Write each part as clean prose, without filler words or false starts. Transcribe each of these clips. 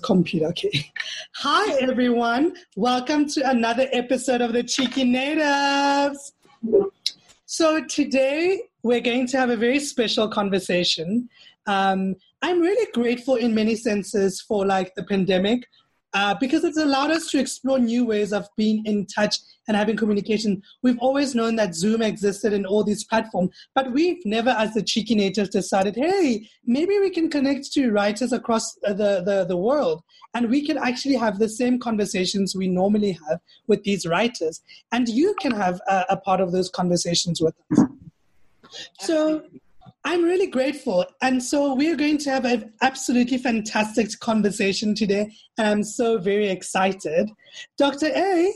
computer. Okay. Hi, everyone. Welcome to another episode of the Cheeky Natives. So today we're going to have a very special conversation. I'm really grateful in many senses for the pandemic because it's allowed us to explore new ways of being in touch and having communication. We've always known that Zoom existed in all these platforms, but we've never, as the Cheeky Natives, decided, hey, maybe we can connect to writers across the world, and we can actually have the same conversations we normally have with these writers, and you can have a part of those conversations with us. So I'm really grateful. And so we're going to have an absolutely fantastic conversation today, and I'm so very excited. Dr. A.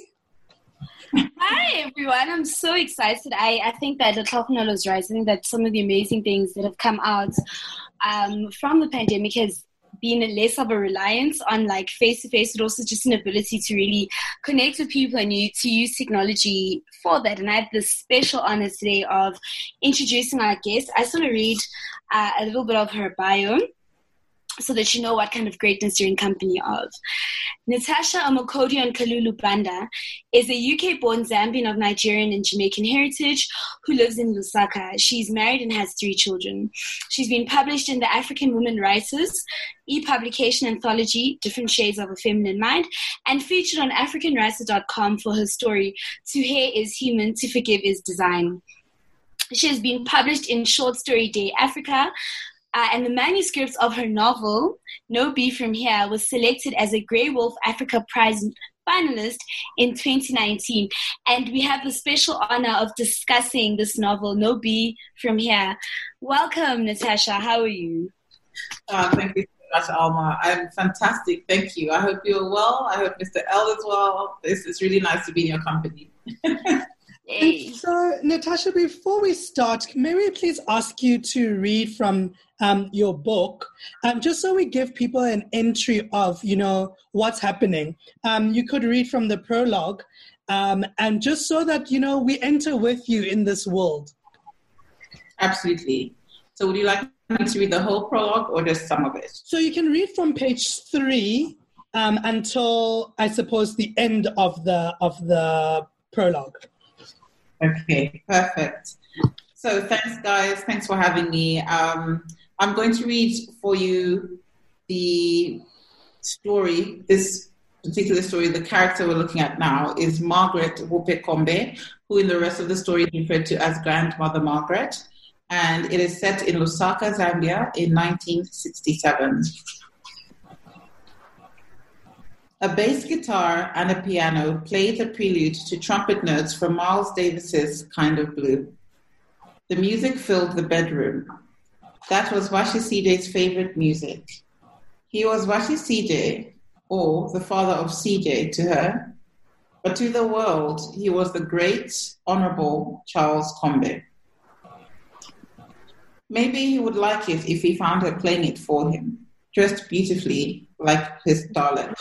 Hi, everyone. I'm so excited. I think that Tlhaganelo was right. I think that some of the amazing things that have come out from the pandemic has been less of a reliance on face-to-face, but also just an ability to really connect with people and to use technology for that. And I have the special honor today of introducing our guest. I just want to read a little bit of her bio so that you know what kind of greatness you're in company of. Natasha Omokodion Kalulu Banda is a UK-born Zambian of Nigerian and Jamaican heritage who lives in Lusaka. She's married and has 3 children. She's been published in the African Women Writers e-publication anthology, Different Shades of a Feminine Mind, and featured on AfricanWriter.com for her story, To Hair is Human, To Forgive is Design. She has been published in Short Story Day Africa, and the manuscripts of her novel, No Bee From Here, was selected as a Grey Wolf Africa Prize finalist in 2019. And we have the special honor of discussing this novel, No Bee From Here. Welcome, Natasha. How are you? Thank you so much, Alma. I'm fantastic. Thank you. I hope you're well. I hope Mr. L is well. It's really nice to be in your company. And so, Natasha, before we start, may we please ask you to read from your book, just so we give people an entry of, what's happening. You could read from the prologue, and just so that, we enter with you in this world. Absolutely. So would you like me to read the whole prologue or just some of it? So you can read from page 3 until, I suppose, the end of the prologue. Okay, perfect. So thanks, guys. Thanks for having me. I'm going to read for you the story. This particular story, the character we're looking at now is Margaret Wupekombe, who in the rest of the story is referred to as Grandmother Margaret. And it is set in Lusaka, Zambia in 1967. A bass guitar and a piano played the prelude to trumpet notes from Miles Davis's Kind of Blue. The music filled the bedroom. That was Washi CJ's favorite music. He was Washi CJ, or the father of CJ to her, but to the world, he was the great, honorable Charles Kombe. Maybe he would like it if he found her playing it for him, dressed beautifully like his starlet.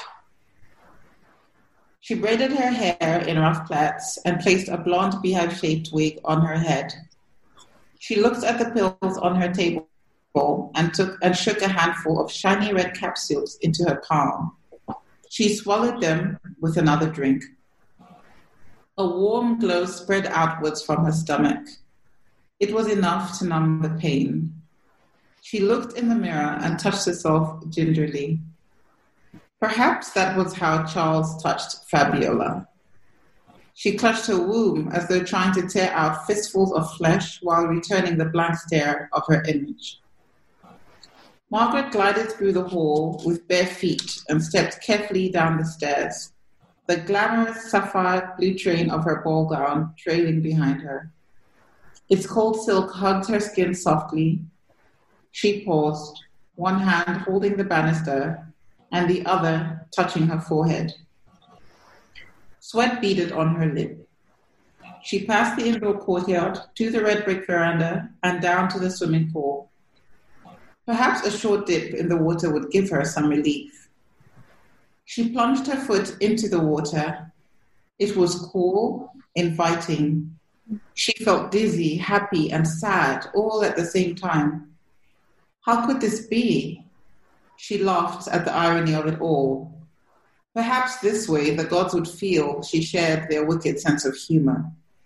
She braided her hair in rough plaits and placed a blonde beehive-shaped wig on her head. She looked at the pills on her table and shook a handful of shiny red capsules into her palm. She swallowed them with another drink. A warm glow spread outwards from her stomach. It was enough to numb the pain. She looked in the mirror and touched herself gingerly. Perhaps that was how Charles touched Fabiola. She clutched her womb as though trying to tear out fistfuls of flesh while returning the blank stare of her image. Margaret glided through the hall with bare feet and stepped carefully down the stairs, the glamorous sapphire blue train of her ball gown trailing behind her. Its cold silk hugged her skin softly. She paused, one hand holding the banister and the other touching her forehead. Sweat beaded on her lip. She passed the indoor courtyard to the red brick veranda and down to the swimming pool. Perhaps a short dip in the water would give her some relief. She plunged her foot into the water. It was cool, inviting. She felt dizzy, happy, and sad all at the same time. How could this be? She laughed at the irony of it all. Perhaps this way the gods would feel she shared their wicked sense of humor.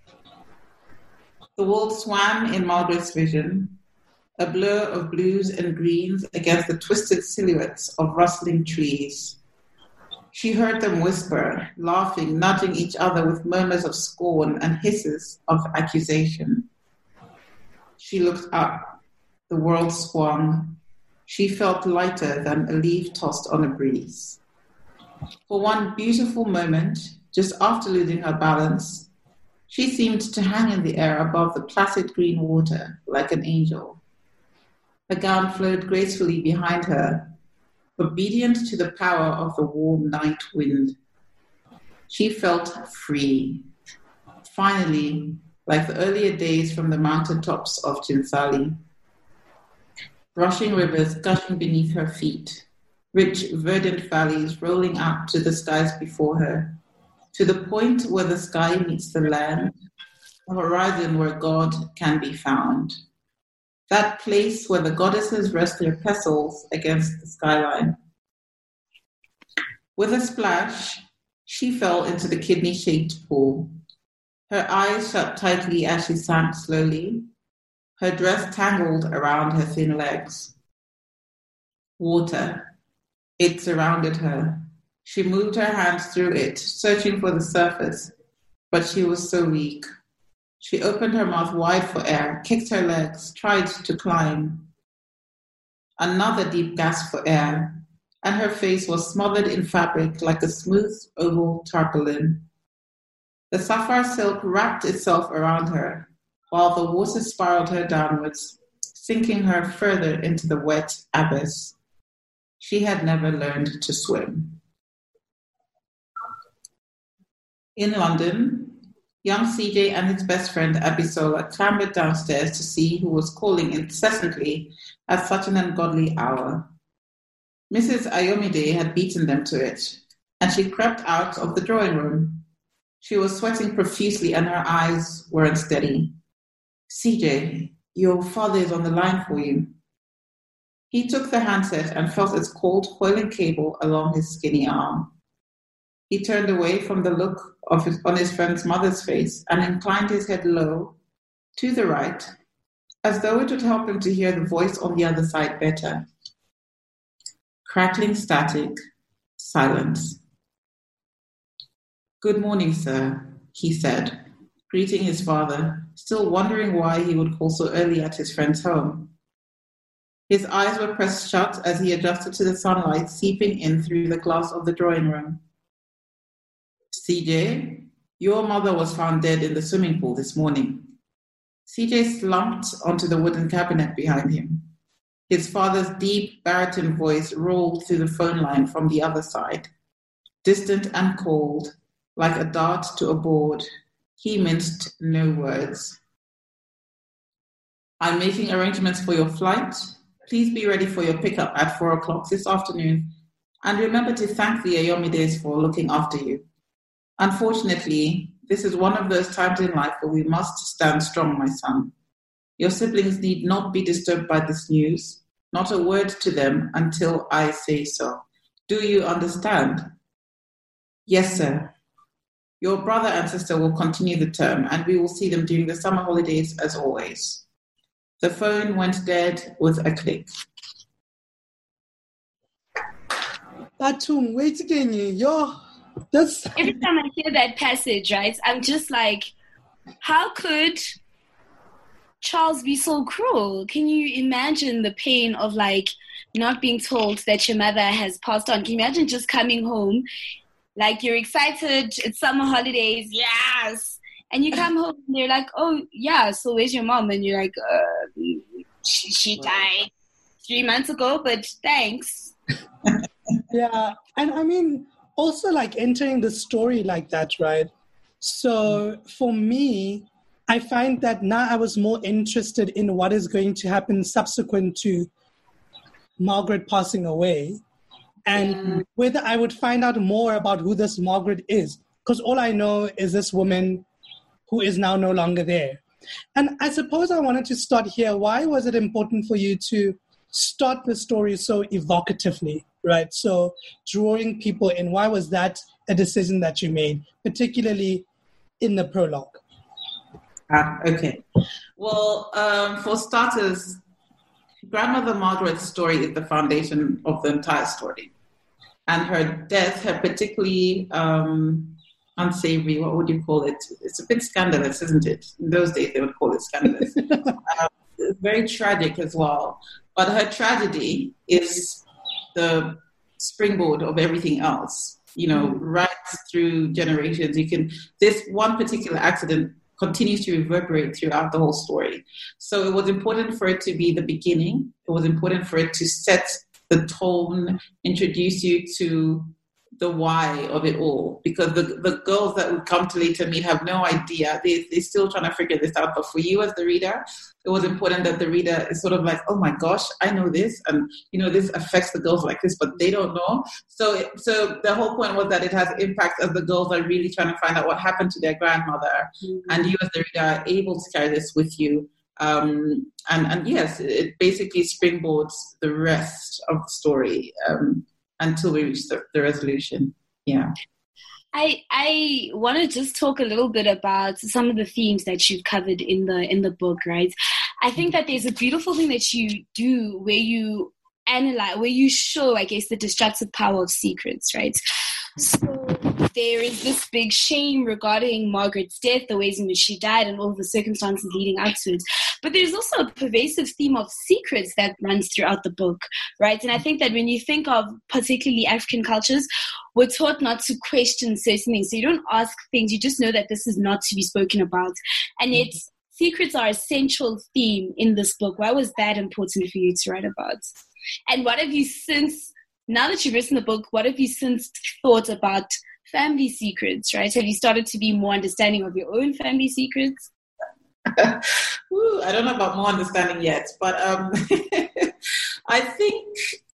The world swam in Margaret's vision, a blur of blues and greens against the twisted silhouettes of rustling trees. She heard them whisper, laughing, nudging each other with murmurs of scorn and hisses of accusation. She looked up. The world swung. She felt lighter than a leaf tossed on a breeze. For one beautiful moment, just after losing her balance, she seemed to hang in the air above the placid green water like an angel. Her gown flowed gracefully behind her, obedient to the power of the warm night wind. She felt free. Finally, like the earlier days from the mountain tops of Chinsali. Rushing rivers gushing beneath her feet, rich verdant valleys rolling out to the skies before her, to the point where the sky meets the land, a horizon where God can be found. That place where the goddesses rest their pestles against the skyline. With a splash, she fell into the kidney-shaped pool. Her eyes shut tightly as she sank slowly, her dress tangled around her thin legs. Water. It surrounded her. She moved her hands through it, searching for the surface, but she was so weak. She opened her mouth wide for air, kicked her legs, tried to climb. Another deep gasp for air, and her face was smothered in fabric like a smooth oval tarpaulin. The sapphire silk wrapped itself around her, while the water spiraled her downwards, sinking her further into the wet abyss. She had never learned to swim. In London, young CJ and his best friend Abisola clambered downstairs to see who was calling incessantly at such an ungodly hour. Mrs. Ayomide had beaten them to it, and she crept out of the drawing room. She was sweating profusely and her eyes were unsteady. CJ, your father is on the line for you. He took the handset and felt its cold, coiling cable along his skinny arm. He turned away from the look on his friend's mother's face and inclined his head low, to the right, as though it would help him to hear the voice on the other side better. Crackling static, silence. Good morning, sir, he said, greeting his father, still wondering why he would call so early at his friend's home. His eyes were pressed shut as he adjusted to the sunlight seeping in through the glass of the drawing room. CJ, your mother was found dead in the swimming pool this morning. CJ slumped onto the wooden cabinet behind him. His father's deep baritone voice rolled through the phone line from the other side. Distant and cold, like a dart to a board, he minced no words. I'm making arrangements for your flight. Please be ready for your pickup at 4 o'clock this afternoon, and remember to thank the Ayomides for looking after you. Unfortunately, this is one of those times in life where we must stand strong, my son. Your siblings need not be disturbed by this news, not a word to them until I say so. Do you understand? Yes, sir. Your brother and sister will continue the term, and we will see them during the summer holidays as always. The phone went dead with a click. Batum, wait again, yo. That's Every time I hear that passage, right, I'm just like, how could Charles be so cruel? Can you imagine the pain of like not being told that your mother has passed on? Can you imagine just coming home, like you're excited, it's summer holidays, yes, and you come home and they're like, oh yeah, so where's your mom? And you're like, she died 3 months ago, but thanks. Yeah, and I mean, also like entering the story like that, right? So for me, I find that now I was more interested in what is going to happen subsequent to Margaret passing away and whether I would find out more about who this Margaret is. Because all I know is this woman who is now no longer there. And I suppose I wanted to start here. Why was it important for you to start the story so evocatively, right? So drawing people in, why was that a decision that you made, particularly in the prologue? Okay. Well, for starters, Grandmother Margaret's story is the foundation of the entire story. And her death, her particularly unsavory, what would you call it? It's a bit scandalous, isn't it? In those days, they would call it scandalous. It's very tragic as well. But her tragedy is the springboard of everything else, right through generations. This one particular accident continues to reverberate throughout the whole story. So it was important for it to be the beginning. It was important for it to set the tone, introduce you to the why of it all, because the girls that would come to later meet have no idea. They're still trying to figure this out. But for you as the reader, it was important that the reader is sort of like, oh my gosh, I know this, and this affects the girls like this, but they don't know. So the whole point was that it has impact as the girls are really trying to find out what happened to their grandmother, and you as the reader are able to carry this with you. And yes, it basically springboards the rest of the story until we reach the resolution. Yeah. I want to just talk a little bit about some of the themes that you've covered in the book, right? I think that there's a beautiful thing that you do where you analyze, where you show, I guess, the destructive power of secrets, right? So there is this big shame regarding Margaret's death, the ways in which she died, and all the circumstances leading up to it. But there's also a pervasive theme of secrets that runs throughout the book, right? And I think that when you think of particularly African cultures, we're taught not to question certain things. So you don't ask things, you just know that this is not to be spoken about. And yet secrets are a central theme in this book. Why was that important for you to write about? And what have you since, now that you've written the book, what have you since thought about family secrets, right? Have you started to be more understanding of your own family secrets? I don't know about more understanding yet, but I think,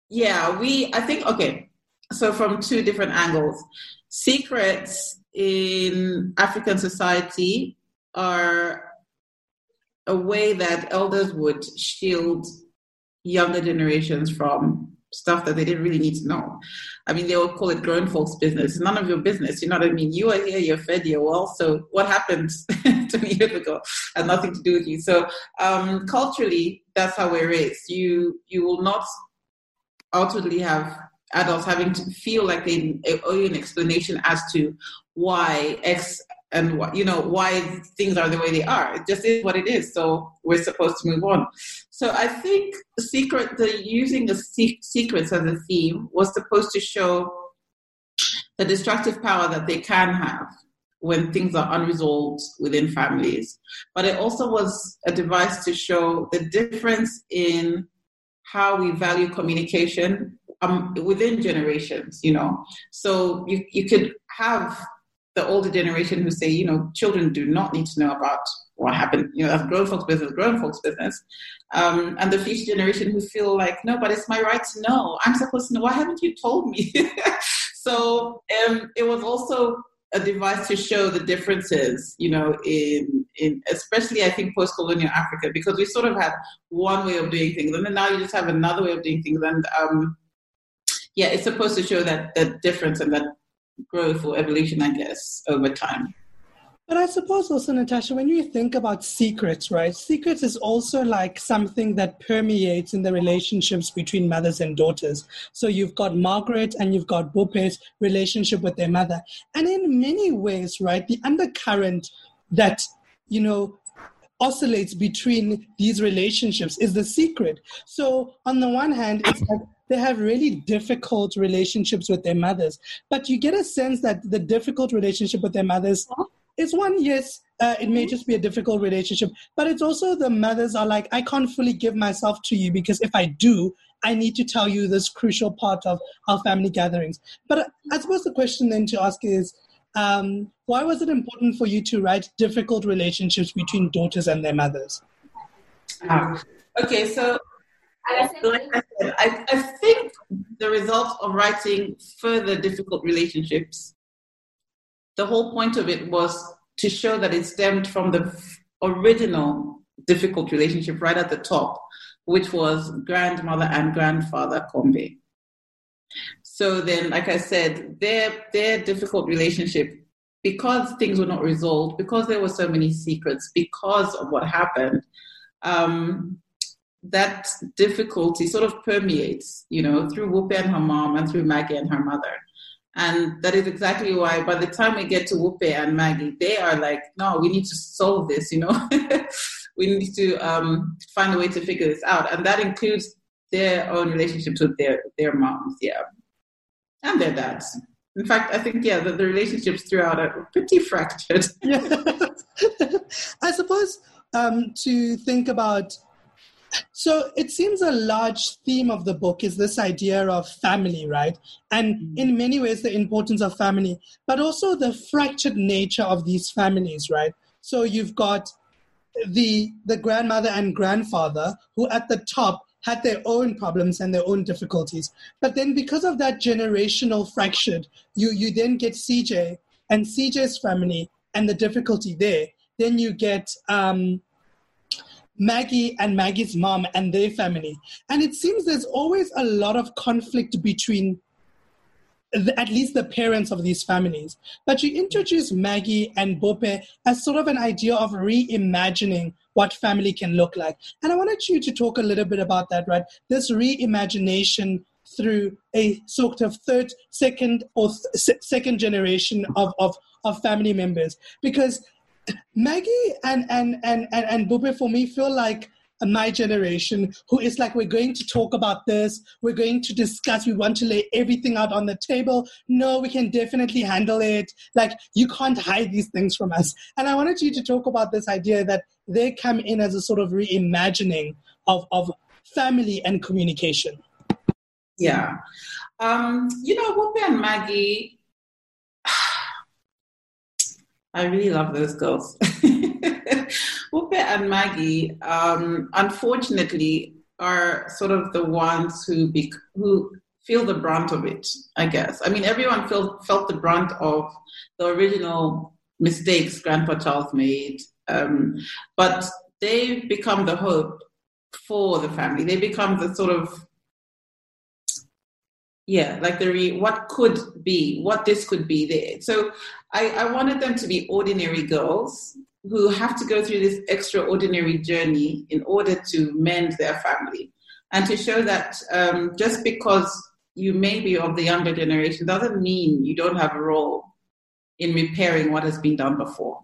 okay. So from two different angles, secrets in African society are a way that elders would shield younger generations from stuff that they didn't really need to know. I mean, they would call it grown folks' business. It's none of your business. You know what I mean? You are here, you're fed, you're well. So what happened 20 years ago had nothing to do with you. So culturally, that's how we're raised. You will not outwardly have adults having to feel like they owe you an explanation as to why X and why things are the way they are. It just is what it is. So we're supposed to move on. So I think using the secrets as a theme was supposed to show the destructive power that they can have when things are unresolved within families. But it also was a device to show the difference in how we value communication within generations, So you could have the older generation who say, children do not need to know about what happened, that's grown folks' business. And the future generation who feel like, no, but it's my right to know. I'm supposed to know. Why haven't you told me? So it was also a device to show the differences, in especially, I think, post-colonial Africa, because we sort of had one way of doing things, and then now you just have another way of doing things. And it's supposed to show that difference and that growth or evolution, I guess, over time. But I suppose also, Natasha, when you think about secrets, right? Secrets is also like something that permeates in the relationships between mothers and daughters. So you've got Margaret and you've got Bope's relationship with their mother. And in many ways, right, the undercurrent that, oscillates between these relationships is the secret. So on the one hand, it's like they have really difficult relationships with their mothers, but you get a sense that the difficult relationship with their mothers is one, yes, it may just be a difficult relationship, but it's also the mothers are like, I can't fully give myself to you because if I do, I need to tell you this crucial part of our family gatherings. But I suppose the question then to ask is, why was it important for you to write difficult relationships between daughters and their mothers? Okay, so like I said, I think the result of writing further difficult relationships, the whole point of it was to show that it stemmed from the original difficult relationship right at the top, which was grandmother and grandfather Kombe. So then, like I said, their difficult relationship, because things were not resolved, because there were so many secrets, because of what happened, that difficulty sort of permeates, through Wupe and her mom and through Maggie and her mother. And that is exactly why by the time we get to Wupe and Maggie, they are like, no, we need to solve this, we need to find a way to figure this out. And that includes their own relationships with their moms, and their dads. In fact, I think, the relationships throughout are pretty fractured. I suppose to think about, so it seems a large theme of the book is this idea of family, right? And in many ways, the importance of family, but also the fractured nature of these families, right? So you've got the grandmother and grandfather who at the top had their own problems and their own difficulties. But then because of that generational fracture, you then get CJ and CJ's family and the difficulty there. Then you get Maggie and Maggie's mom and their family. And it seems there's always a lot of conflict between at least the parents of these families. But you introduce Maggie and Bope as sort of an idea of reimagining what family can look like. And I wanted you to talk a little bit about that, right? This reimagination through a sort of second generation of family members. Because Maggie and Bope, for me, feel like my generation, who is like, we're going to talk about this, we're going to discuss, we want to lay everything out on the table. No, we can definitely handle it. Like, you can't hide these things from us. And I wanted you to talk about this idea that they come in as a sort of reimagining of family and communication. Yeah. Wupe and Maggie, I really love those girls. Wupe and Maggie, unfortunately, are sort of the ones who feel the brunt of it, I guess. I mean, everyone felt the brunt of the original mistakes Grandpa Charles made, but they become the hope for the family. They become the sort of, like what could be, what this could be there. So I wanted them to be ordinary girls who have to go through this extraordinary journey in order to mend their family, and to show that just because you may be of the younger generation doesn't mean you don't have a role in repairing what has been done before.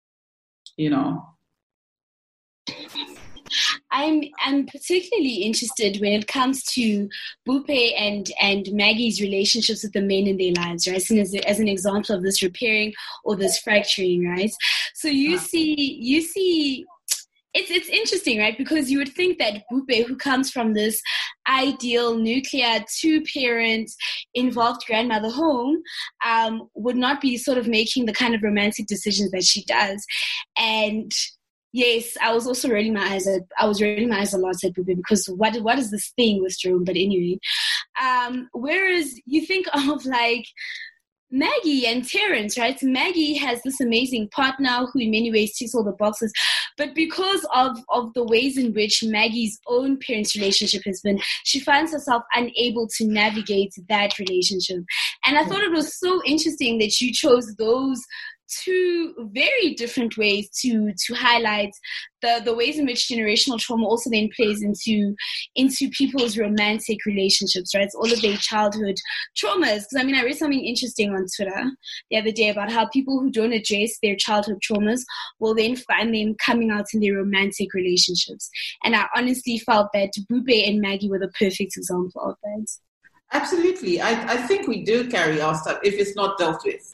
I'm particularly interested when it comes to Bupe and Maggie's relationships with the men in their lives, right? And as an example of this repairing or this fracturing, right? So you see, it's interesting, right? Because you would think that Bupe, who comes from this ideal nuclear 2-parent involved grandmother home, would not be sort of making the kind of romantic decisions that she does. And yes, I was also rolling my eyes a lot at Bupe, because what is this thing with Jerome? But anyway, whereas you think of like Maggie and Terrence, right? Maggie has this amazing partner who in many ways ticks all the boxes, but because of the ways in which Maggie's own parents' relationship has been, she finds herself unable to navigate that relationship. And I thought it was so interesting that you chose those two very different ways to highlight the ways in which generational trauma also then plays into people's romantic relationships, right? It's all of their childhood traumas. Because I read something interesting on Twitter the other day about how people who don't address their childhood traumas will then find them coming out in their romantic relationships. And I honestly felt that Bupe and Maggie were the perfect example of that. Absolutely. I think we do carry our stuff, if it's not dealt with,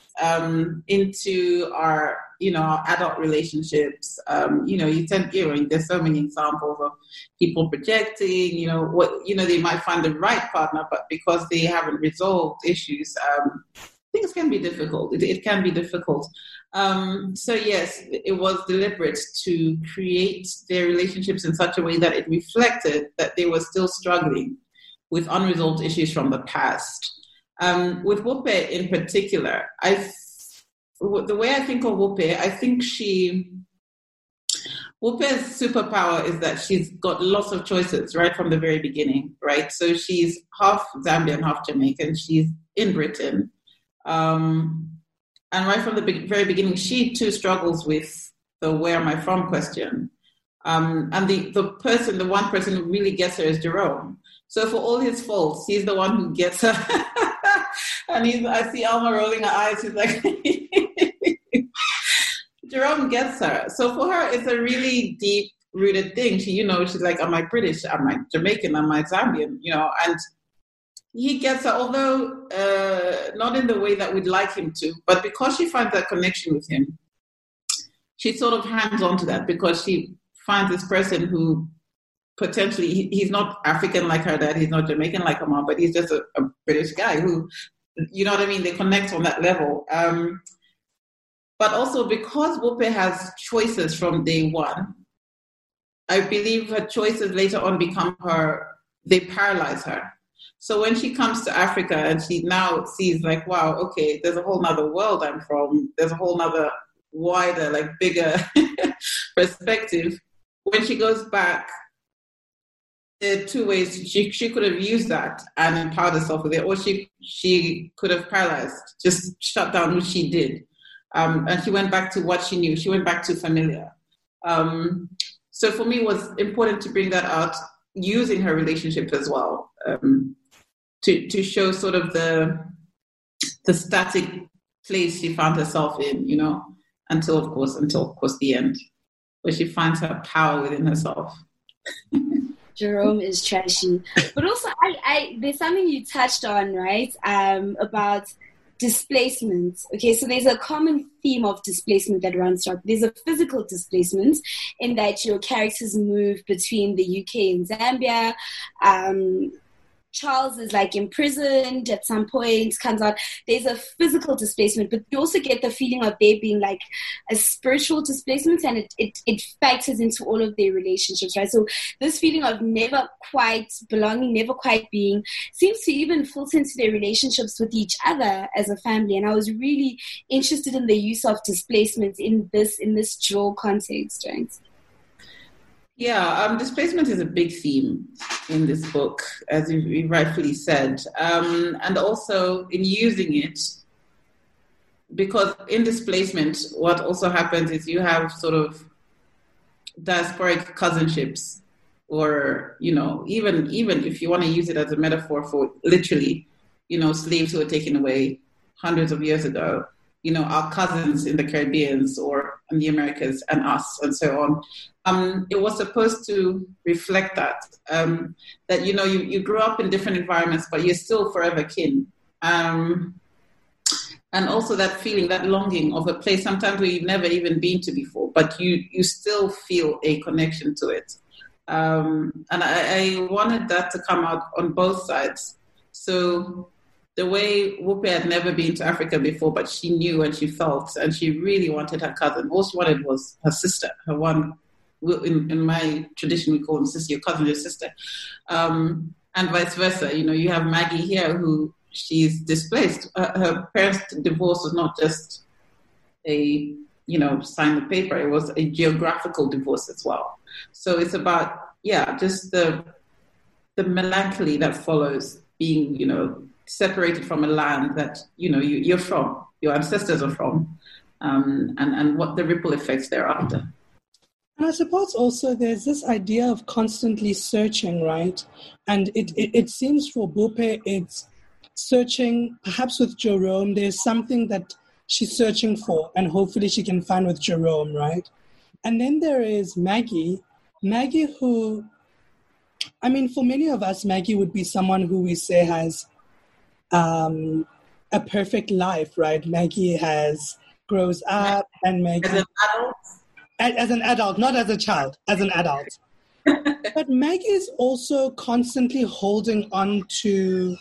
into our, our adult relationships. There's so many examples of people projecting, they might find the right partner, but because they haven't resolved issues, things can be difficult. It can be difficult. So yes, it was deliberate to create their relationships in such a way that it reflected that they were still struggling with unresolved issues from the past. With Wupe in particular, the way I think of Wupe, I think Wupe's superpower is that she's got lots of choices right from the very beginning, right? So she's half Zambian, half Jamaican. She's in Britain. And right from the very beginning, she too struggles with the where am I from question. And the one person who really gets her is Jerome. So for all his faults, he's the one who gets her. And I see Alma rolling her eyes. She's like, Jerome gets her. So for her, it's a really deep-rooted thing. She's like, am I British? Am I Jamaican? Am I Zambian? And he gets her, although not in the way that we'd like him to, but because she finds that connection with him, she sort of hangs on to that because she finds this person who potentially, he's not African like her dad, he's not Jamaican like her mom, but he's just a British guy who, you know what I mean, they connect on that level. But also because Wupe has choices from day one, I believe her choices later on they paralyze her. So when she comes to Africa and she now sees like, wow, okay, there's a whole nother world I'm from, there's a whole nother wider, like bigger perspective. When she goes back, there are two ways she could have used that and empowered herself with it, or she could have paralyzed, just shut down what she did. And she went back to what she knew. She went back to familiar. So for me, it was important to bring that out using her relationship as well, to show sort of the static place she found herself in, until of course the end, where she finds her power within herself. Jerome is trashy. But also, there's something you touched on, right, about displacement. Okay, so there's a common theme of displacement that runs throughout. There's a physical displacement in that your characters move between the UK and Zambia. Charles is like imprisoned at some point, comes out. There's a physical displacement, but you also get the feeling of there being like a spiritual displacement, and it factors into all of their relationships, right? So this feeling of never quite belonging, never quite being, seems to even filter into their relationships with each other as a family. And I was really interested in the use of displacement in this dual context, right? Yeah, displacement is a big theme in this book, as you rightfully said. And also in using it, because in displacement, what also happens is you have sort of diasporic cousinships, or, even if you want to use it as a metaphor for literally, slaves who were taken away hundreds of years ago, our cousins in the Caribbean or in the Americas and us and so on. It was supposed to reflect that you grew up in different environments, but you're still forever kin. And also that feeling, that longing of a place sometimes where you've never even been to before, but you still feel a connection to it. And I wanted that to come out on both sides. So the way Wupe had never been to Africa before, but she knew and she felt, and she really wanted her cousin. All she wanted was her sister, her one. In my tradition, we call them sister, your cousin, your sister. And vice versa. You have Maggie here who she's displaced. Her parents' divorce was not just a, sign the paper. It was a geographical divorce as well. So it's about, just the melancholy that follows being, separated from a land that, you're from, your ancestors are from, and what the ripple effects thereafter. And I suppose also there's this idea of constantly searching, right? And it seems for Wupe, it's searching, perhaps with Jerome, there's something that she's searching for, and hopefully she can find with Jerome, right? And then there is Maggie who, for many of us, Maggie would be someone who we say has a perfect life, right? Maggie grows up, and Maggie... As an adult? As an adult, not as a child, as an adult. But Maggie is also constantly holding on to,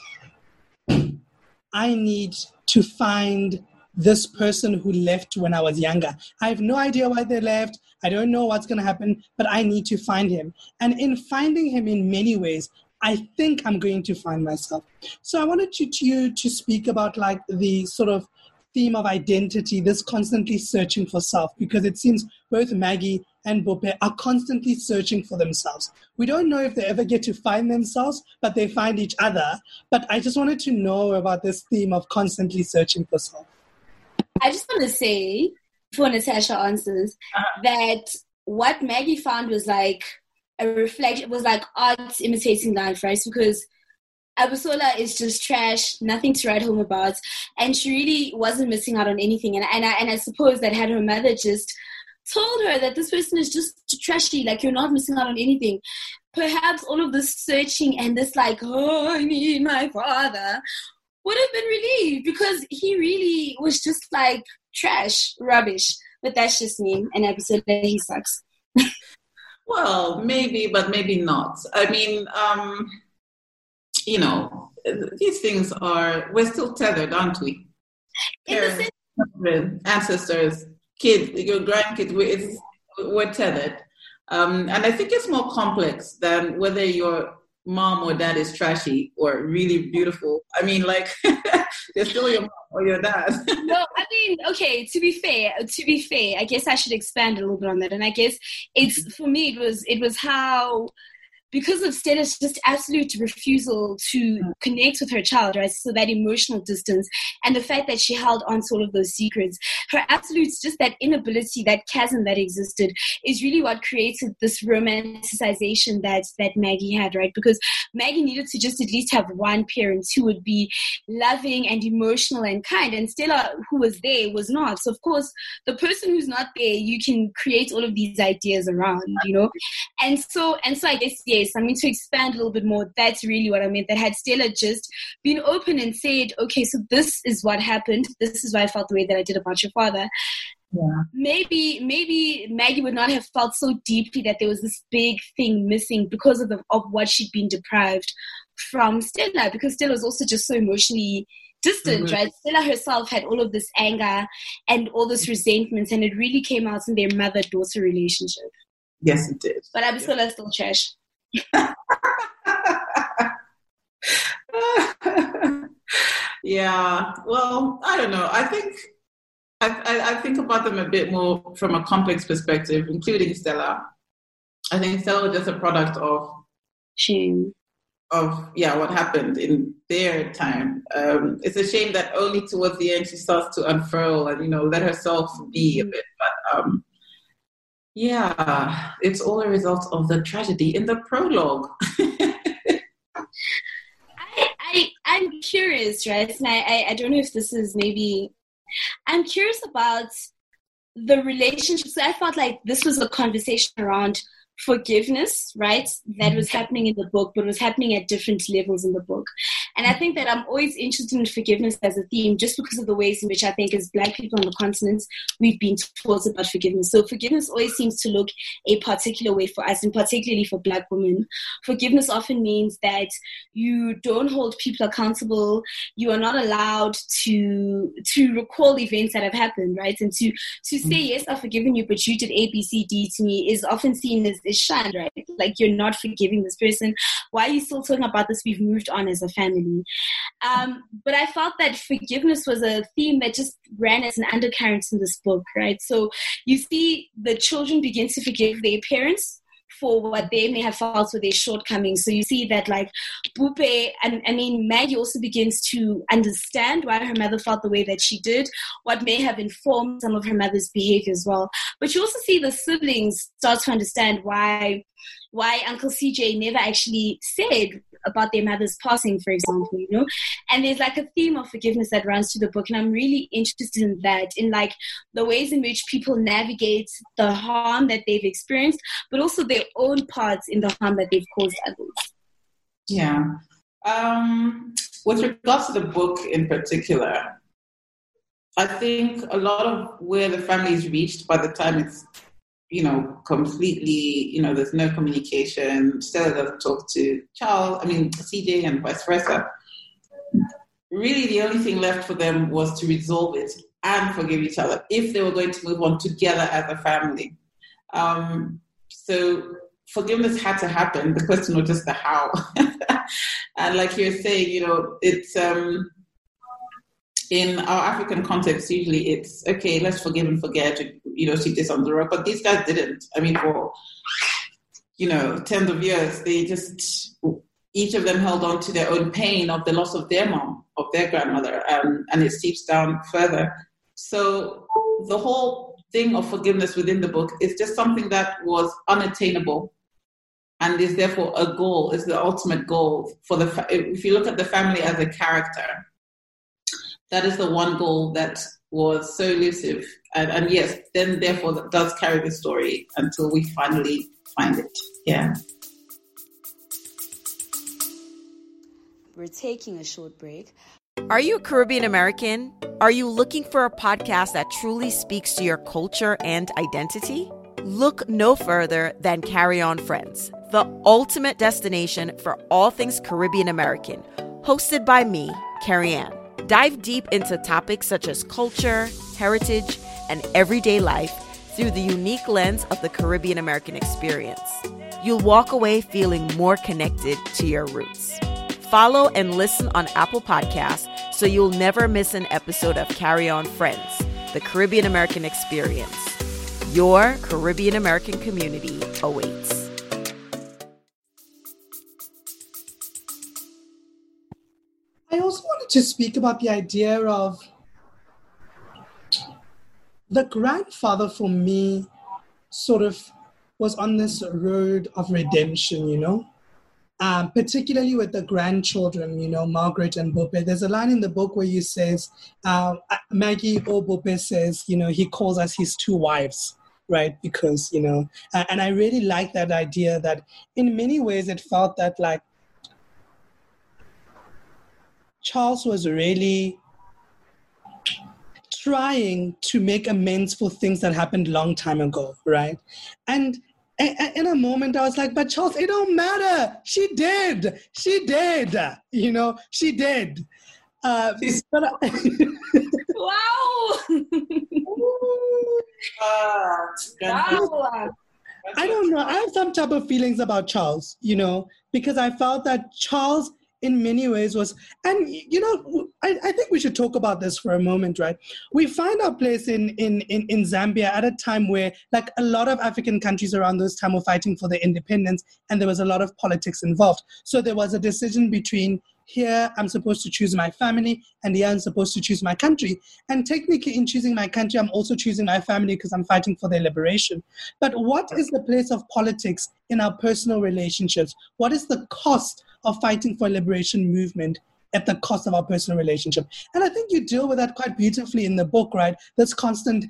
I need to find this person who left when I was younger. I have no idea why they left. I don't know what's going to happen, but I need to find him. And in finding him in many ways, I think I'm going to find myself. So I wanted you to speak about like the sort of theme of identity, this constantly searching for self, because it seems both Maggie and Bope are constantly searching for themselves. We don't know if they ever get to find themselves, but they find each other. But I just wanted to know about this theme of constantly searching for self. I just want to say, before Natasha answers, that what Maggie found was like a reflection, was like art imitating life, right? Because Abusola is just trash, nothing to write home about, and she really wasn't missing out on anything. And I suppose that had her mother just told her that this person is just trashy, like you're not missing out on anything, perhaps all of this searching and this like, oh, I need my father, would have been relieved, because he really was just like trash, rubbish. But that's just me, and Abusola, he sucks. Well, maybe, but maybe not. I mean, these things we're still tethered, aren't we? Parents, ancestors, kids, your grandkids, we're tethered. And I think it's more complex than whether your mom or dad is trashy or really beautiful. I mean, like, they're still your mom or your dad. No, I mean, okay, to be fair, I guess I should expand a little bit on that. And I guess for me, it was how, because of Stella's just absolute refusal to connect with her child, right? So that emotional distance, and the fact that she held on to all of those secrets, her absolute, just that inability, that chasm that existed, is really what created this romanticization that Maggie had, right? Because Maggie needed to just at least have one parent who would be loving and emotional and kind, and Stella, who was there, was not. So of course, the person who's not there, you can create all of these ideas around, and so I guess, yes, I mean, to expand a little bit more, that's really what I meant, that had Stella just been open and said, okay, so this is what happened, this is why I felt the way that I did about your father, maybe Maggie would not have felt so deeply that there was this big thing missing because of what she'd been deprived from Stella, because Stella was also just so emotionally distant, right? Stella herself had all of this anger and all this resentment, and it really came out in their mother-daughter relationship. Yes, it did. But Abusola is still trash. Yeah, well, I don't know. I think I think about them a bit more from a complex perspective, including Stella. I think Stella was just a product of shame, of what happened in their time. It's a shame that only towards the end she starts to unfurl and let herself be a bit, but it's all a result of the tragedy in the prologue. I'm curious, right? And I don't know if this is I'm curious about the relationship. So I felt like this was a conversation around forgiveness, right? That was happening in the book, but was happening at different levels in the book. And I think that I'm always interested in forgiveness as a theme, just because of the ways in which I think as Black people on the continent, we've been taught about forgiveness. So forgiveness always seems to look a particular way for us, and particularly for Black women. Forgiveness often means that you don't hold people accountable. You are not allowed to recall events that have happened, right? And to say, yes, I've forgiven you, but you did A, B, C, D to me is often seen as shunned, right? Like, you're not forgiving this person. Why are you still talking about this? We've moved on as a family. But I felt that forgiveness was a theme that just ran as an undercurrent in this book, right? So you see the children begin to forgive their parents for what they may have felt were their shortcomings. So you see that, like, Bope, and I mean, Maggie also begins to understand why her mother felt the way that she did, what may have informed some of her mother's behavior as well. But you also see the siblings start to understand why Uncle CJ never actually said about their mother's passing, for example, and there's like a theme of forgiveness that runs through the book, and I'm really interested in that, in like the ways in which people navigate the harm that they've experienced, but also their own parts in the harm that they've caused others. Yeah. With regards to the book in particular, I think a lot of where the family is reached by the time it's completely, there's no communication. Stella doesn't talk to CJ, and vice versa. Really, the only thing left for them was to resolve it and forgive each other if they were going to move on together as a family. So forgiveness had to happen. The question was just the how. And like you're saying, in our African context, usually it's, okay, let's forgive and forget, sweep this under the rug. But these guys didn't. I mean, for, tens of years, they just, each of them held on to their own pain of the loss of their mom, of their grandmother, and it seeps down further. So the whole thing of forgiveness within the book is just something that was unattainable and is therefore a goal, is the ultimate goal for if you look at the family as a character, that is the one goal that was so elusive. And yes, then therefore that does carry the story until we finally find it. Yeah. We're taking a short break. Are you a Caribbean American? Are you looking for a podcast that truly speaks to your culture and identity? Look no further than Carry On Friends, the ultimate destination for all things Caribbean American, hosted by me, Carrie Ann. Dive deep into topics such as culture, heritage, and everyday life through the unique lens of the Caribbean American experience. You'll walk away feeling more connected to your roots. Follow and listen on Apple Podcasts so you'll never miss an episode of Carry On Friends, the Caribbean American experience. Your Caribbean American community awaits. I also wanted to speak about the idea of the grandfather for me sort of was on this road of redemption, particularly with the grandchildren, Margaret and Bope. There's a line in the book where he says, Maggie or Bope says, he calls us his two wives, right? Because, and I really like that idea that in many ways it felt that like Charles was really trying to make amends for things that happened a long time ago, right? And in a moment, I was like, but Charles, it don't matter. She did. She did. She did. Wow. Wow. I don't know. I have some type of feelings about Charles, because I felt that Charles in many ways was, and I think we should talk about this for a moment, right? We find our place in Zambia at a time where like a lot of African countries around this time were fighting for their independence, and there was a lot of politics involved. So there was a decision between here I'm supposed to choose my family and here I'm supposed to choose my country. And technically in choosing my country, I'm also choosing my family because I'm fighting for their liberation. But what is the place of politics in our personal relationships? What is the cost of fighting for a liberation movement at the cost of our personal relationship? And I think you deal with that quite beautifully in the book, right? This constant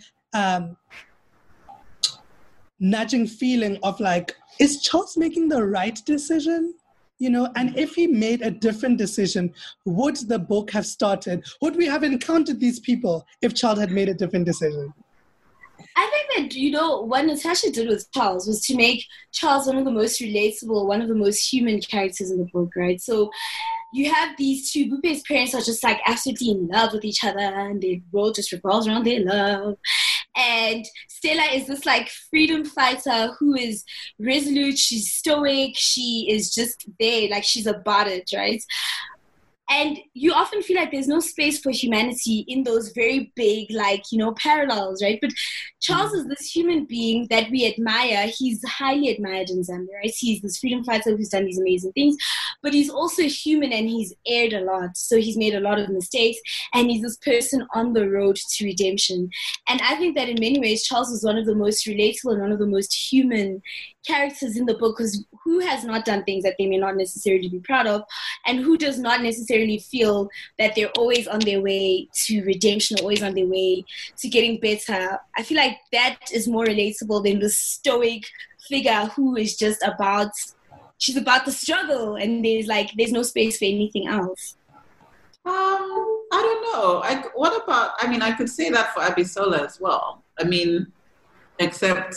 nudging feeling of like, is Charles making the right decision? And if he made a different decision, would the book have started? Would we have encountered these people if Charles had made a different decision? I think that, what Natasha did with Charles was to make Charles one of the most relatable, one of the most human characters in the book, right? So you have these two, Bupe's parents are just like absolutely in love with each other and their world just revolves around their love. And Stella is this like freedom fighter who is resolute, she's stoic, she is just there, like she's about it, right? And you often feel like there's no space for humanity in those very big, parallels, right? But Charles is this human being that we admire. He's highly admired in Zambia, right? He's this freedom fighter who's done these amazing things, but he's also human and he's erred a lot. So he's made a lot of mistakes and he's this person on the road to redemption. And I think that in many ways, Charles is one of the most relatable and one of the most human characters in the book, because who has not done things that they may not necessarily be proud of, and who does not necessarily feel that they're always on their way to redemption, or always on their way to getting better. I feel like that is more relatable than the stoic figure who is just she's about the struggle, and there's no space for anything else. I don't know. I could say that for Abisola as well. Except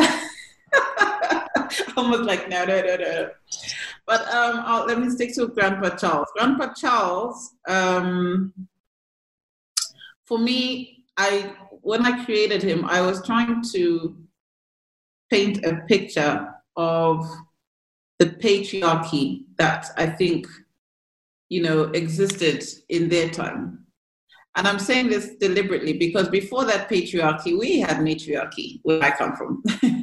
almost like no. But let me stick to Grandpa Charles. Grandpa Charles, for me, when I created him, I was trying to paint a picture of the patriarchy that I think, existed in their time. And I'm saying this deliberately because before that patriarchy, we had matriarchy, where I come from.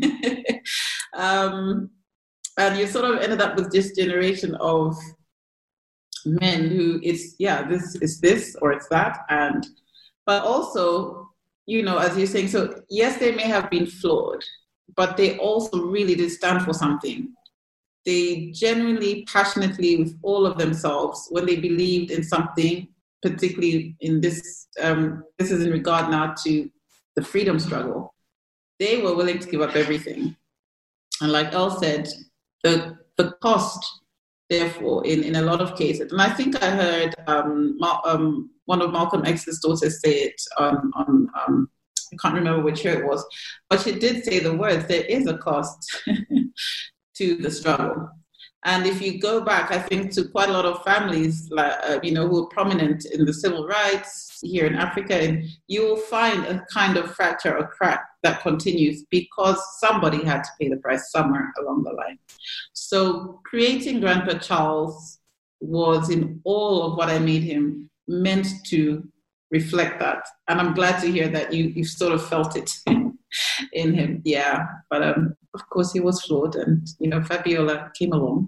And you sort of ended up with this generation of men who this is this or it's that. But also, as you're saying, so yes, they may have been flawed, but they also really did stand for something. They genuinely, passionately, with all of themselves, when they believed in something, particularly in this is in regard now to the freedom struggle, they were willing to give up everything. And like Elle said, the cost, therefore, in a lot of cases, and I think I heard one of Malcolm X's daughters say it on I can't remember which show it was, but she did say the words, there is a cost to the struggle. And if you go back, I think, to quite a lot of families, who are prominent in the civil rights here in Africa, and you will find a kind of fracture or crack that continues because somebody had to pay the price somewhere along the line. So creating Grandpa Charles was, in all of what I made him, meant to reflect that. And I'm glad to hear that you sort of felt it in him. Yeah, but of course he was flawed, and Fabiola came along.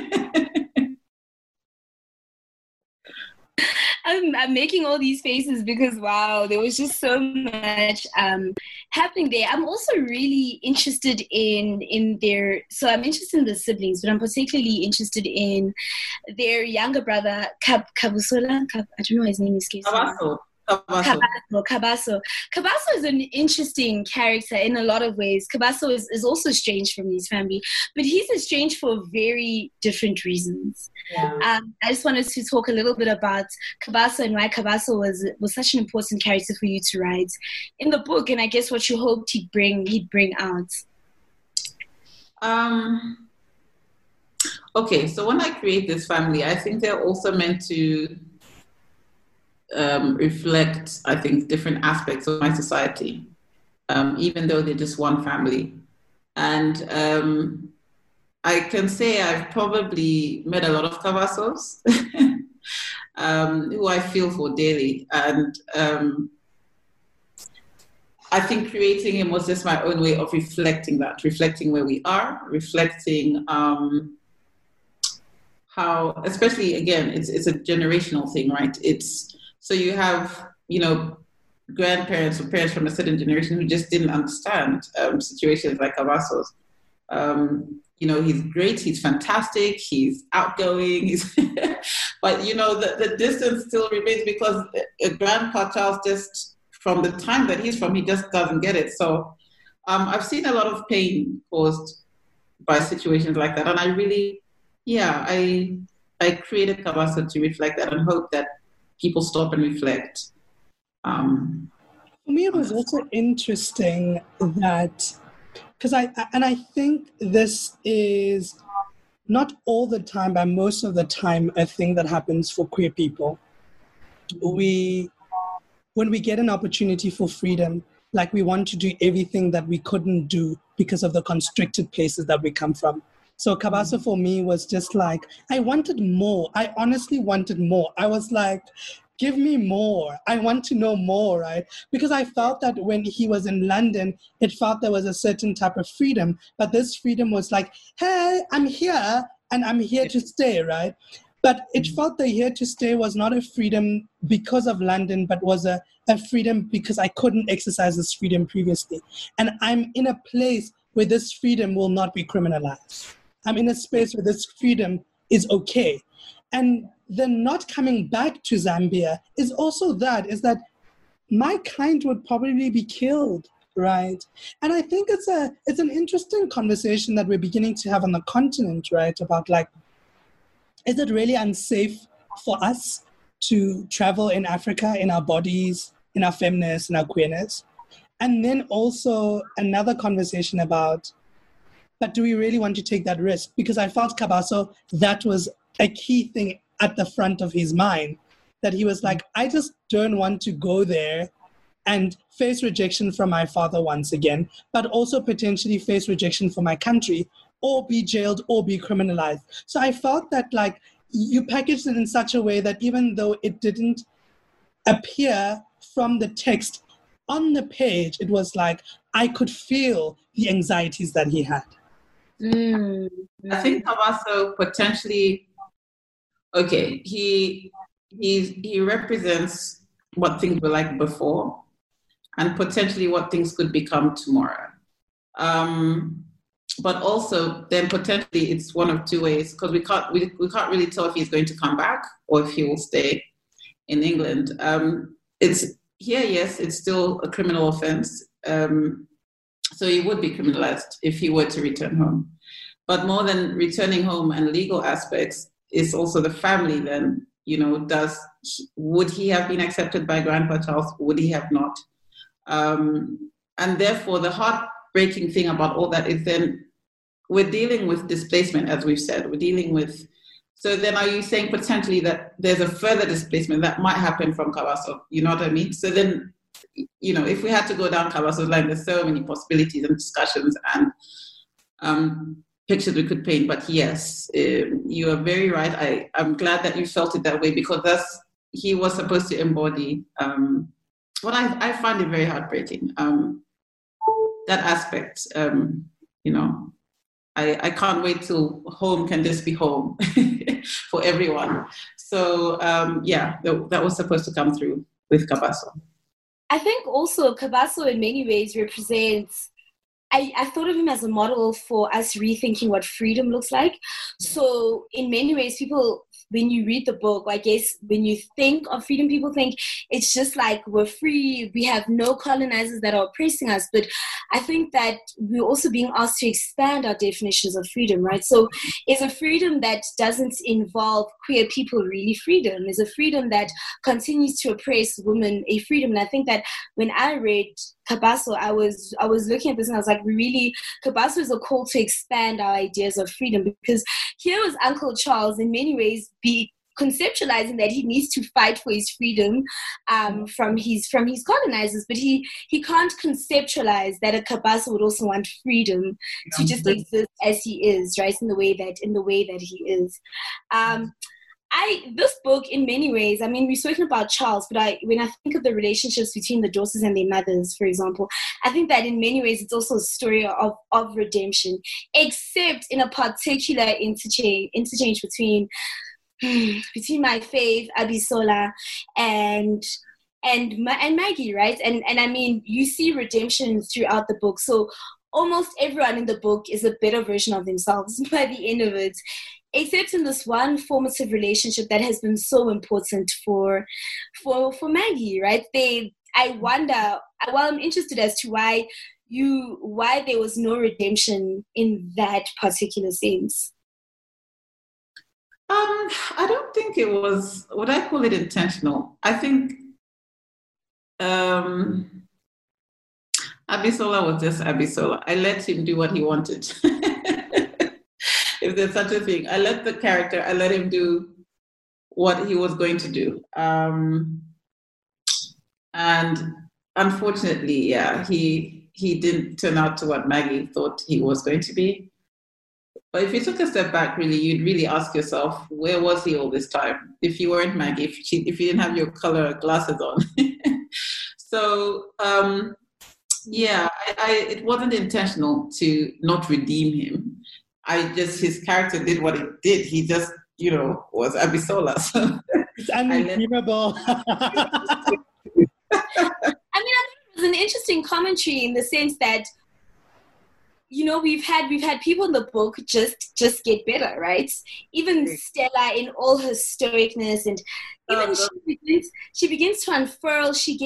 I'm making all these faces because, wow, there was just so much happening there. I'm also really interested I'm interested in the siblings, but I'm particularly interested in their younger brother, Kabusola. I don't know his name, escapes me. Kabaso is an interesting character in a lot of ways. Kabaso is also estranged from his family, but he's estranged for very different reasons. Yeah. I just wanted to talk a little bit about Kabaso and why Kabaso was such an important character for you to write in the book, and I guess what you hoped he'd bring out. Okay, so when I create this family, I think they're also meant to reflect, I think, different aspects of my society, even though they're just one family. And I can say I've probably met a lot of Kabasos who I feel for daily. And I think creating him was just my own way of reflecting where we are, reflecting how, especially, again, it's a generational thing, right? So you have, grandparents or parents from a certain generation who just didn't understand situations like Kabaso's. He's great, he's fantastic, he's outgoing, but, the distance still remains because Grandpa Charles just, from the time that he's from, he just doesn't get it. So I've seen a lot of pain caused by situations like that. And I really, I created Kabaso to reflect that and hope that people stop and reflect. For me, it was also interesting that, because I think this is not all the time, but most of the time, a thing that happens for queer people. When we get an opportunity for freedom, like we want to do everything that we couldn't do because of the constricted places that we come from. So Kabaso for me was just like, I wanted more. I honestly wanted more. I was like, give me more. I want to know more, right? Because I felt that when he was in London, it felt there was a certain type of freedom. But this freedom was like, hey, I'm here and I'm here to stay, right? But it felt the here to stay was not a freedom because of London, but was a freedom because I couldn't exercise this freedom previously. And I'm in a place where this freedom will not be criminalized. I'm in a space where this freedom is okay. And the not coming back to Zambia is also is that my kind would probably be killed, right? And I think it's an interesting conversation that we're beginning to have on the continent, right? About like, is it really unsafe for us to travel in Africa, in our bodies, in our feminist, in our queerness? And then also another conversation about, but do we really want to take that risk? Because I felt Kabaso, that was a key thing at the front of his mind, that he was like, I just don't want to go there and face rejection from my father once again, but also potentially face rejection from my country, or be jailed or be criminalized. So I felt that like you packaged it in such a way that even though it didn't appear from the text on the page. It was like I could feel the anxieties that he had. I think Kabaso potentially, okay, he represents what things were like before and potentially what things could become tomorrow. But also then potentially it's one of two ways, because we can't really tell if he's going to come back or if he will stay in England. It's here, yes, it's still a criminal offense. So he would be criminalized if he were to return home. But more than returning home and legal aspects, is also the family then, would he have been accepted by Grandpa Charles? Would he have not? And therefore, the heartbreaking thing about all that is then we're dealing with displacement, as we've said. We're dealing with... So then are you saying potentially that there's a further displacement that might happen from Kabaso? You know what I mean? So then, if we had to go down Kabaso's line, there's so many possibilities and discussions and pictures we could paint. But yes, you are very right. I'm glad that you felt it that way, because he was supposed to embody what I find it very heartbreaking. That aspect, I can't wait till home can just be home for everyone. So that was supposed to come through with Kabaso. I think also Kabaso in many ways represents, I thought of him as a model for us rethinking what freedom looks like. So in many ways, people, when you read the book, I guess when you think of freedom, people think it's just like we're free, we have no colonizers that are oppressing us. But I think that we're also being asked to expand our definitions of freedom, right? So is a freedom that doesn't involve queer people really freedom? Is a freedom that continues to oppress women a freedom? And I think that when I read Kabaso, I was looking at this and I was like, Kabaso is a call to expand our ideas of freedom, because here was Uncle Charles in many ways be conceptualizing that he needs to fight for his freedom from his colonizers, but he can't conceptualize that a Kabaso would also want freedom to just exist as he is, right, in the way that he is. This book, in many ways, I mean, we're talking about Charles, but when I think of the relationships between the daughters and their mothers, for example, I think that in many ways it's also a story of redemption, except in a particular interchange between my faith, Abisola, and Maggie, right? And I mean, you see redemption throughout the book. So almost everyone in the book is a better version of themselves by the end of it, except in this one formative relationship that has been so important for Maggie, right? I'm interested as to why there was no redemption in that particular sense. I don't think it was, would I call it intentional? I think Abisola was just Abisola. I let him do what he wanted. If there's such a thing, I let him do what he was going to do. And unfortunately, he didn't turn out to what Maggie thought he was going to be. But if you took a step back, really, you'd really ask yourself, where was he all this time? If you weren't Maggie, if you didn't have your color glasses on. So, it wasn't intentional to not redeem him. His character did what it did. He just, was Abisola. So it's unredeemable. I mean, I think it was an interesting commentary in the sense that, we've had people in the book just get better, right? Even Stella in all her stoicness, and even she begins to unfurl. She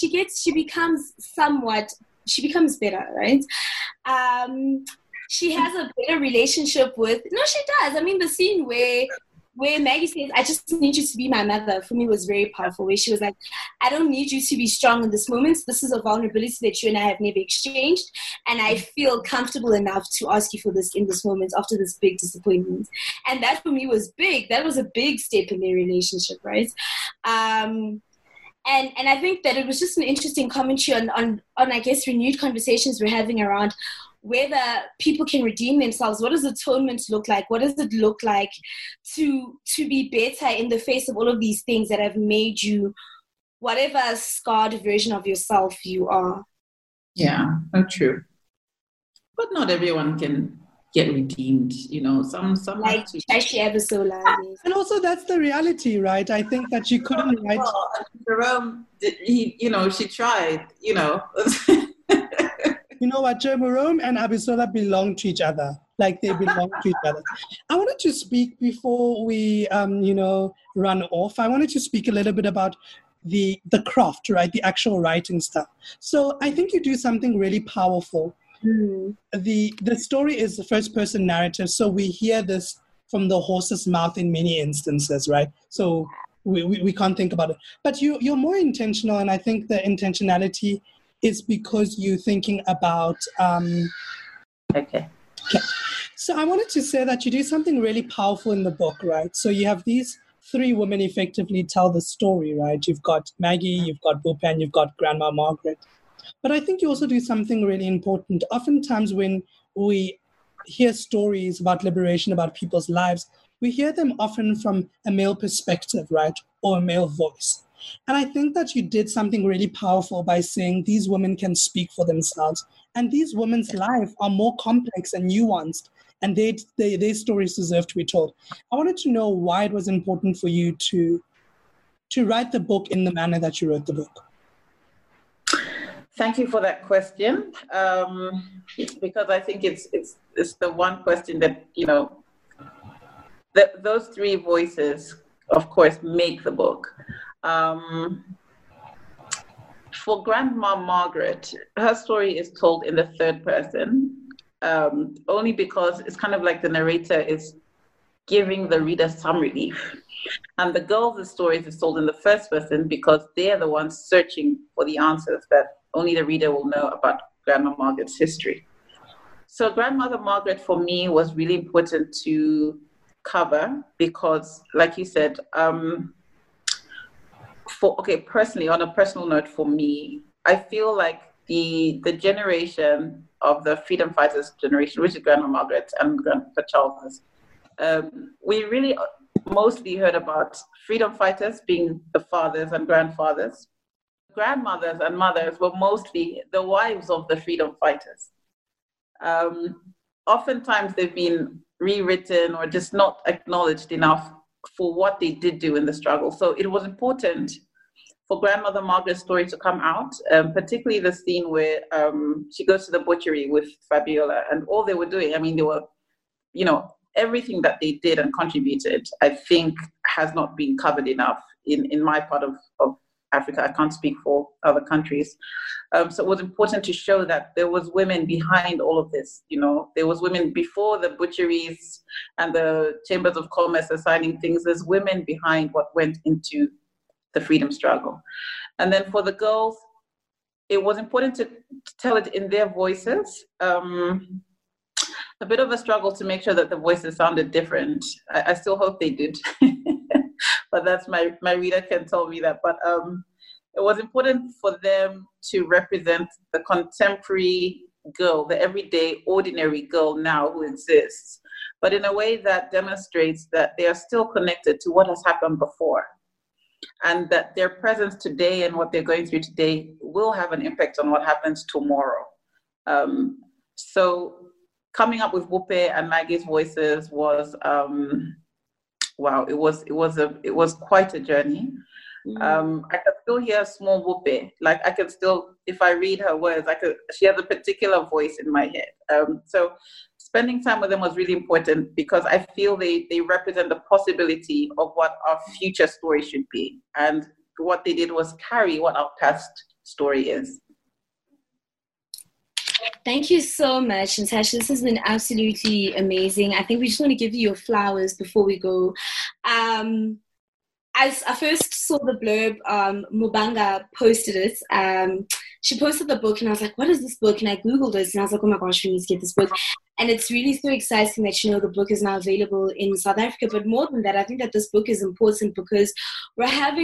becomes better, right? She has a better relationship with... No, she does. I mean, the scene where Maggie says, I just need you to be my mother, for me was very powerful, where she was like, I don't need you to be strong in this moment. This is a vulnerability that you and I have never exchanged, and I feel comfortable enough to ask you for this in this moment after this big disappointment. And that for me was big. That was a big step in their relationship, right? And I think that it was just an interesting commentary on I guess, renewed conversations we're having around whether people can redeem themselves. What does atonement look like? What does it look like to be better in the face of all of these things that have made you whatever scarred version of yourself you are. Yeah, that's true. But not everyone can get redeemed, some Like have to. Shashi Abisola. Yes. And also that's the reality, right? I think that you couldn't write. Well, Jerome, she tried, You know what, Jerome and Abisola belong to each other. Like they belong to each other. I wanted to speak before we, run off. I wanted to speak a little bit about the craft, right? The actual writing stuff. So I think you do something really powerful. The story is the first person narrative. So we hear this from the horse's mouth in many instances, right? So we can't think about it. But you're more intentional, and I think the intentionality is because you're thinking about... Okay. So I wanted to say that you do something really powerful in the book, right? So you have these 3 women effectively tell the story, right? You've got Maggie, you've got Bupe, and you've got Grandma Margaret. But I think you also do something really important. Oftentimes when we hear stories about liberation, about people's lives, we hear them often from a male perspective, right? Or a male voice. And I think that you did something really powerful by saying these women can speak for themselves. And these women's lives are more complex and nuanced, and their stories deserve to be told. I wanted to know why it was important for you to write the book in the manner that you wrote the book. Thank you for that question, because I think it's the one question that, those 3 voices, of course, make the book. For Grandma Margaret, her story is told in the 3rd person, only because it's kind of like the narrator is giving the reader some relief. And the girls' stories is told in the 1st person because they're the ones searching for the answers that only the reader will know about Grandma Margaret's history. So Grandmother Margaret, for me, was really important to cover because, like you said, personally, on a personal note for me, I feel like the generation of the freedom fighters generation, which is Grandma Margaret and Grandpa Charles, we really mostly heard about freedom fighters being the fathers and grandfathers. Grandmothers and mothers were mostly the wives of the freedom fighters. Oftentimes they've been rewritten or just not acknowledged enough for what they did do in the struggle. So it was important for Grandmother Margaret's story to come out, particularly the scene where she goes to the butchery with Fabiola, and all they were doing, they were, everything that they did and contributed, I think has not been covered enough in my part of Africa. I can't speak for other countries. So it was important to show that there was women behind all of this. There was women before the butcheries and the chambers of commerce assigning things. There's women behind what went into the freedom struggle. And then for the girls, it was important to tell it in their voices. A bit of a struggle to make sure that the voices sounded different. I still hope they did. But that's my reader can tell me that. But it was important for them to represent the contemporary girl, the everyday, ordinary girl now who exists, but in a way that demonstrates that they are still connected to what has happened before, and that their presence today and what they're going through today will have an impact on what happens tomorrow. So coming up with Bupe and Maggie's voices was, wow, it was quite a journey. I can still hear a small Bupe. Like I can still, if I read her words, she has a particular voice in my head. So spending time with them was really important because I feel they represent the possibility of what our future story should be. And what they did was carry what our past story is. Thank you so much, Natasha. This has been absolutely amazing. I think we just want to give you your flowers before we go. As I first saw the blurb, Mubanga posted it. She posted the book and I was like, what is this book? And I Googled it and I was like, oh my gosh, we need to get this book. And it's really so exciting that, the book is now available in South Africa. But more than that, I think that this book is important because we're having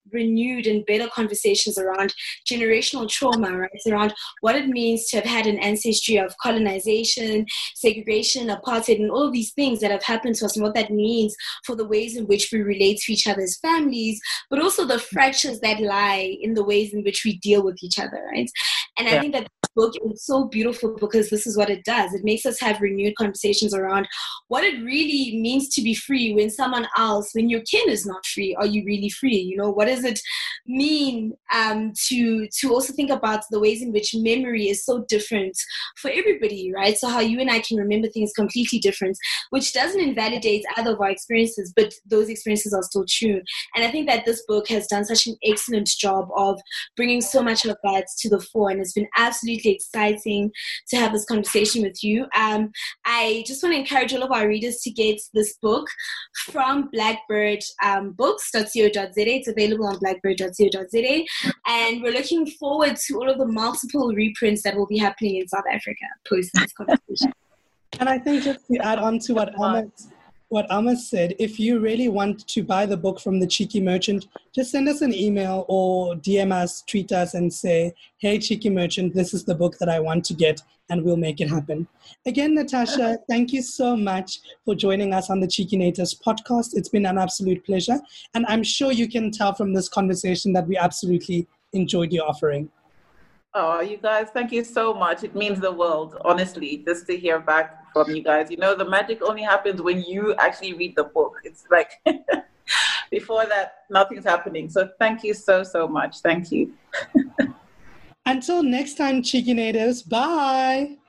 renewed and better conversations around generational trauma, right? Around what it means to have had an ancestry of colonization, segregation, apartheid, and all of these things that have happened to us, and what that means for the ways in which we relate to each other as families, but also the fractures that lie in the ways in which we deal with each other, right? And I think that book is so beautiful because this is what it does. It makes us have renewed conversations around what it really means to be free when someone else, when your kin is not free. Are you really free? You know, what does it mean to also think about the ways in which memory is so different for everybody, right? So how you and I can remember things completely different, which doesn't invalidate either of our experiences, but those experiences are still true. And I think that this book has done such an excellent job of bringing so much of that to the fore, and it's been absolutely exciting to have this conversation with you. I just want to encourage all of our readers to get this book from blackbirdbooks.co.za. It's available on blackbird.co.za, and we're looking forward to all of the multiple reprints that will be happening in South Africa post this conversation. And I think just to add on to what Ahmed said, if you really want to buy the book from The Cheeky Merchant, just send us an email or DM us, tweet us and say, hey, Cheeky Merchant, this is the book that I want to get, and we'll make it happen. Again, Natasha, thank you so much for joining us on the Cheeky Natives podcast. It's been an absolute pleasure. And I'm sure you can tell from this conversation that we absolutely enjoyed your offering. Oh, you guys, thank you so much. It means the world, honestly, just to hear back from you guys. You know, the magic only happens when you actually read the book. It's like, before that, nothing's happening. So thank you so, so much. Thank you. Until next time, Cheeky Natives, bye.